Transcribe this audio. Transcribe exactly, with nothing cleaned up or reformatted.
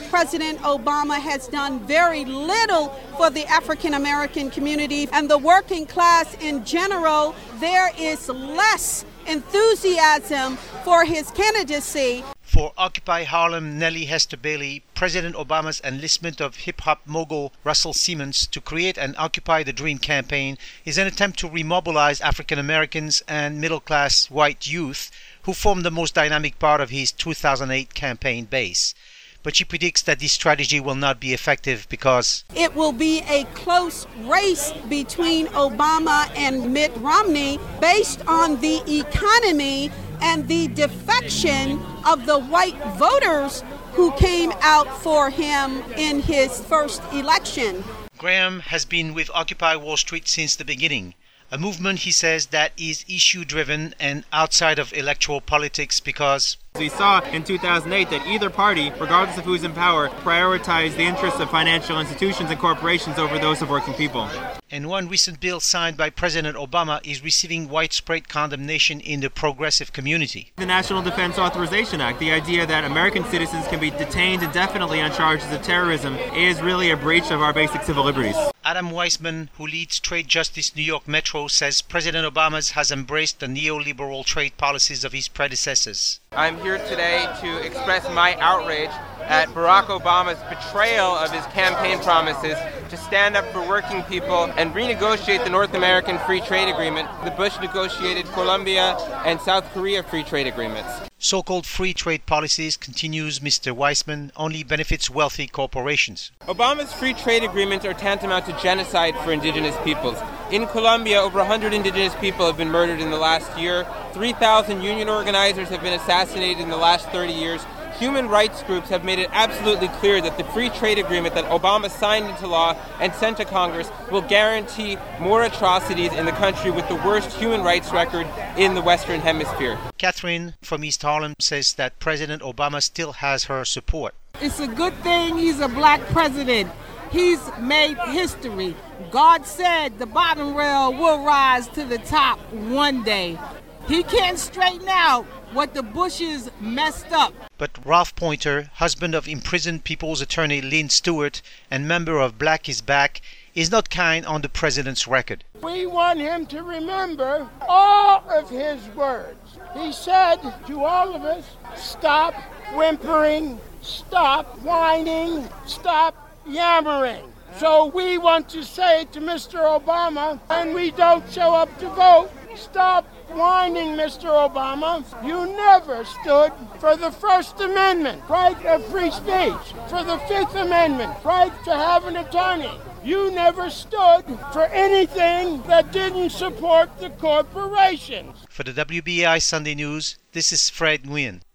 President Obama has done very little for the African American community and the working class in general. There is less enthusiasm for his candidacy. For Occupy Harlem, Nellie Hester Bailey, President Obama's enlistment of hip-hop mogul Russell Simmons to create an Occupy the Dream campaign is an attempt to remobilize African Americans and middle-class white youth who form the most dynamic part of his two thousand eight campaign base. But she predicts that this strategy will not be effective because it will be a close race between Obama and Mitt Romney based on the economy and the defection of the white voters who came out for him in his first election. Graham has been with Occupy Wall Street since the beginning. A movement, he says, that is issue-driven and outside of electoral politics because we saw in two thousand eight that either party, regardless of who's in power, prioritized the interests of financial institutions and corporations over those of working people. And one recent bill signed by President Obama is receiving widespread condemnation in the progressive community. The National Defense Authorization Act, the idea that American citizens can be detained indefinitely on charges of terrorism, is really a breach of our basic civil liberties. Adam Weissman, who leads Trade Justice New York Metro, says President Obama has embraced the neoliberal trade policies of his predecessors. I'm here today to express my outrage at Barack Obama's betrayal of his campaign promises to stand up for working people and renegotiate the North American Free Trade Agreement. The Bush negotiated Colombia and South Korea free trade agreements. So-called free trade policies, continues Mister Weissman, only benefits wealthy corporations. Obama's free trade agreements are tantamount to genocide for indigenous peoples. In Colombia, over one hundred indigenous people have been murdered in the last year. three thousand union organizers have been assassinated in the last thirty years. Human rights groups have made it absolutely clear that the free trade agreement that Obama signed into law and sent to Congress will guarantee more atrocities in the country with the worst human rights record in the Western Hemisphere. Catherine from East Harlem says that President Obama still has her support. It's a good thing he's a black president. He's made history. God said the bottom rail will rise to the top one day. He can't straighten out what the Bushes messed up. But Ralph Pointer, husband of imprisoned People's Attorney Lynn Stewart and member of Black is Back, is not kind on the president's record. We want him to remember all of his words. He said to all of us, stop whimpering, stop whining, stop yammering. So we want to say to Mister Obama, when we don't show up to vote, stop whining, Mister Obama. You never stood for the First Amendment, right of free speech, for the Fifth Amendment, right to have an attorney. You never stood for anything that didn't support the corporations. For the W B A I Sunday News, this is Fred Nguyen.